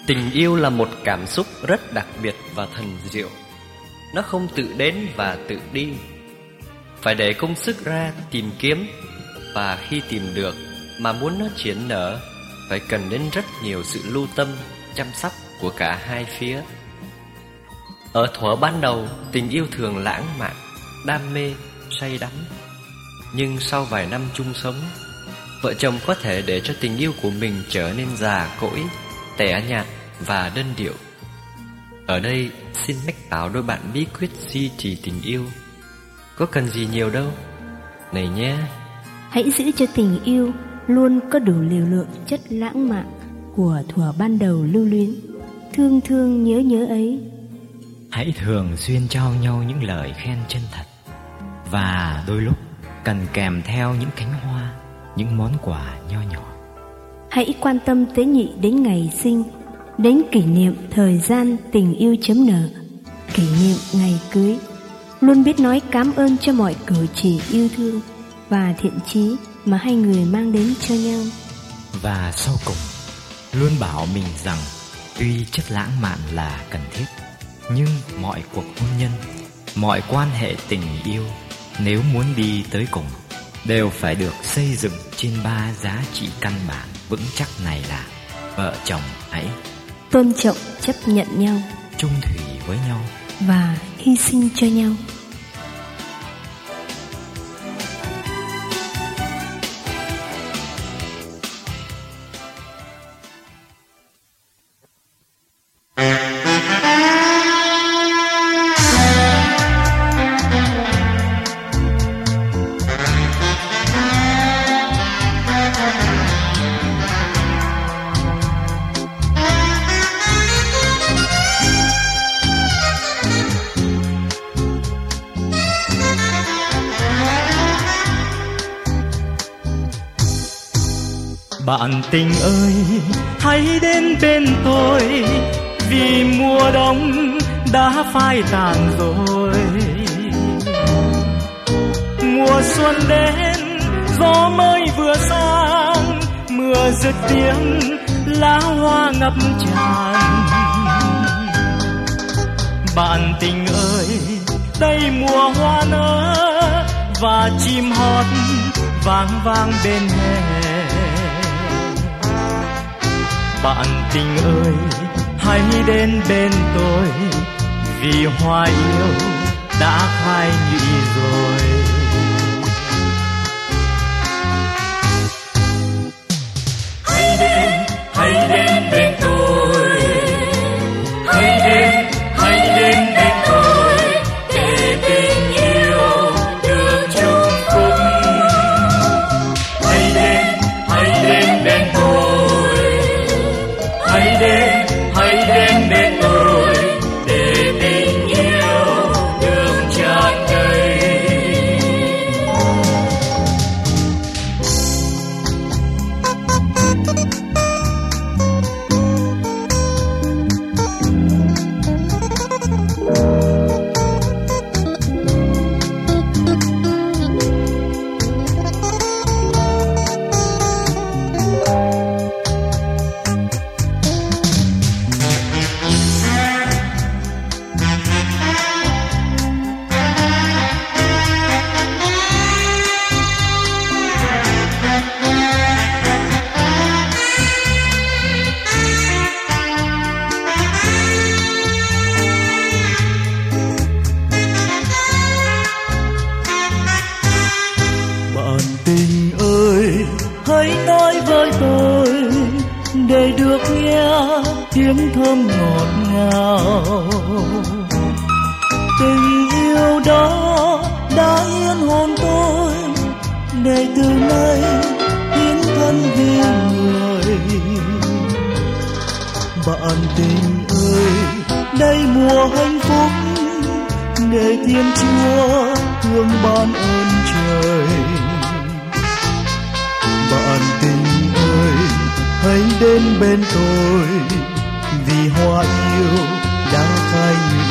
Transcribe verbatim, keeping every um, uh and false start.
Tình yêu là một cảm xúc rất đặc biệt và thần diệu. Nó không tự đến và tự đi, phải để công sức ra tìm kiếm. Và khi tìm được mà muốn nó triển nở, phải cần đến rất nhiều sự lưu tâm, chăm sóc của cả hai phía. Ở thuở ban đầu, tình yêu thường lãng mạn, đam mê, say đắm. Nhưng sau vài năm chung sống, vợ chồng có thể để cho tình yêu của mình trở nên già cỗi, tẻ nhạt và đơn điệu. Ở đây xin mách bảo đôi bạn bí quyết duy trì tình yêu. Có cần gì nhiều đâu, này nhé. Hãy giữ cho tình yêu luôn có đủ liều lượng chất lãng mạn của thuở ban đầu lưu luyến, thương thương nhớ nhớ ấy. Hãy thường xuyên trao nhau những lời khen chân thật, và đôi lúc cần kèm theo những cánh hoa, những món quà nho nhỏ. Hãy quan tâm tế nhị đến ngày sinh, đến kỷ niệm thời gian tình yêu chấm nở, kỷ niệm ngày cưới. Luôn biết nói cảm ơn cho mọi cử chỉ yêu thương và thiện chí mà hai người mang đến cho nhau. Và sau cùng, luôn bảo mình rằng tuy chất lãng mạn là cần thiết, nhưng mọi cuộc hôn nhân, mọi quan hệ tình yêu, nếu muốn đi tới cùng, đều phải được xây dựng trên ba giá trị căn bản vững chắc này là: vợ chồng hãy tôn trọng, chấp nhận nhau, chung thủy với nhau và hy sinh cho nhau. Bạn tình ơi, hãy đến bên tôi, vì mùa đông đã phai tàn rồi. Mùa xuân đến, gió mới vừa sang, mưa rực tiếng, lá hoa ngập tràn. Bạn tình ơi, đây mùa hoa nở và chim hót vang vang bên hè. Bạn tình ơi, hãy đến bên tôi, vì hoa yêu đã khai nhụy rồi. Hãy đến, hãy đến bên tôi, hãy đến, hãy đến bên tôi, để tình yêu được chung phúc. Hãy đến, hãy đến bên tôi, hãy đến, hãy đến bên tôi, để tình yêu được tràn đầy. Hãy nói với tôi để được nghe tiếng thơm ngọt ngào. Tình yêu đó đã yên hồn tôi, để từ nay hiến thân vì người. Bạn tình ơi, đây mùa hạnh phúc, để Thiên Chúa thương ban ơn trời. Bạn tình ơi, hãy đến bên tôi, vì hoa yêu đã khai